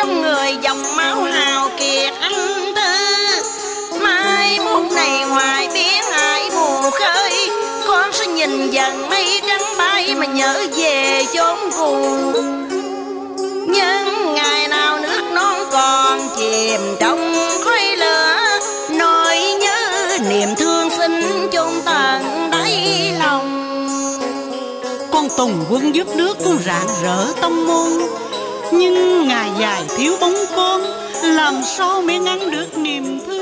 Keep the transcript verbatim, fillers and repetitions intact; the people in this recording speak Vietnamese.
trong người dòng máu hào kiệt anh tư. Mai mốt này ngoài biển hải buồn khơi, con sẽ nhìn dần mây trắng bay mà nhớ về chốn cũ. Nhưng ngày nào nước non còn chìm trong khói lửa, nỗi nhớ niềm thương xin chôn tận đáy lòng. Con tùng quân giúp nước con rạng rỡ tông môn, nhưng ngày dài thiếu bóng con, làm sao mới ngăn được niềm thương.